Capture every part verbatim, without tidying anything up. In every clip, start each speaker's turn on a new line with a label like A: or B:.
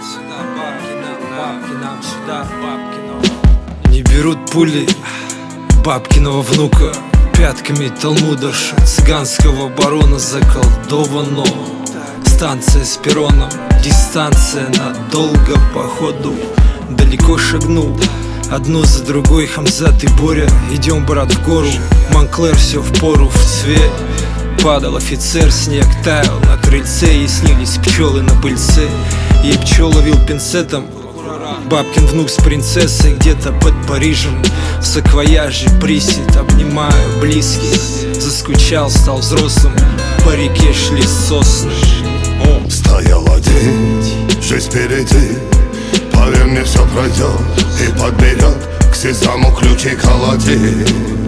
A: сюда, бабки нам, бабки нам сюда, бабки нам. Не берут пули бабкиного внука, пятками Талмуда цыганского барона заколдовано. Станция с перроном, дистанция надолго, походу далеко шагнул. Одну за другой Хамзат и Боря. Идем, брат, в гору, Монклер все в пору, в цвет. Падал офицер, снег таял на крыльце, и снились пчелы на пыльце. И пчел ловил пинцетом бабкин внук с принцессой где-то под Парижем. В саквояже присед, обнимаю близких. Заскучал, стал взрослым, по реке шли сосны.
B: Стоял один, жизнь впереди, поверь мне, все пройдет и подберет к сезаму ключи колоти.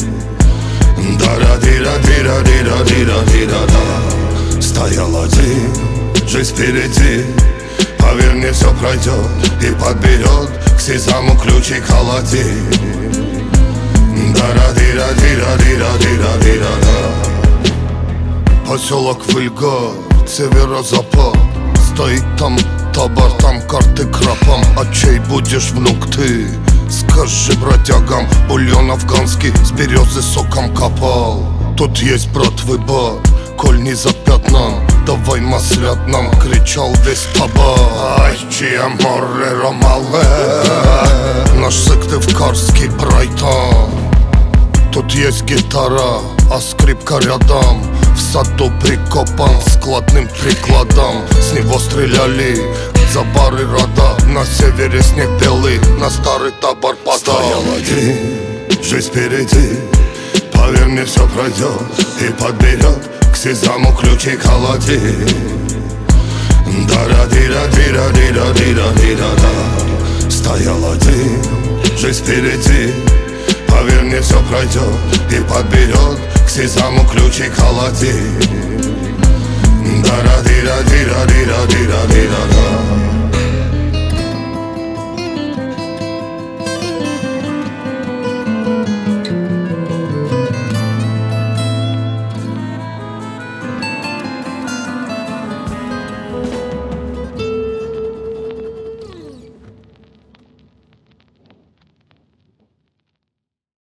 B: Да-ра-ди-ра-ди-ра-ди-ра-ди-ра-ди-ра-да. Стоял один, жизнь впереди, поверь мне, все пройдет и подберет к сезаму ключи колоти. Да-ра-ди-ра-ди-ра-ди-ра-ди-ра-ди-ра-да. Поселок Выльга, северо-запад. Стоит там табор, там карты крапом. А чей будешь внук ты? Скажи бродягам, бульон афганский с березы соком копал. Тут есть, брат, выбор, коль не запятнан, давай маслят нам, кричал весь табор. Ай, чья море ромале, наш Сыктывкарский Брайтон. Тут есть гитара, а скрипка рядом. В саду прикопан складным прикладом. С него стреляли за бары рода. На севере снег белый, на старый табор подал. Стоял один, жизнь впереди, поверь мне, все пройдет и подберет к сезаму ключи колоти. Да-ра-ди-ра-ди-ра-ди-ра-ди-ра-ди-ра-да. Стоял один, жизнь впереди, поверь мне, все пройдет и подберет к сезаму ключи колоти. Да-ра-ди-ра-ди-ра-ди-ра-ди-ра-ди-ра-да.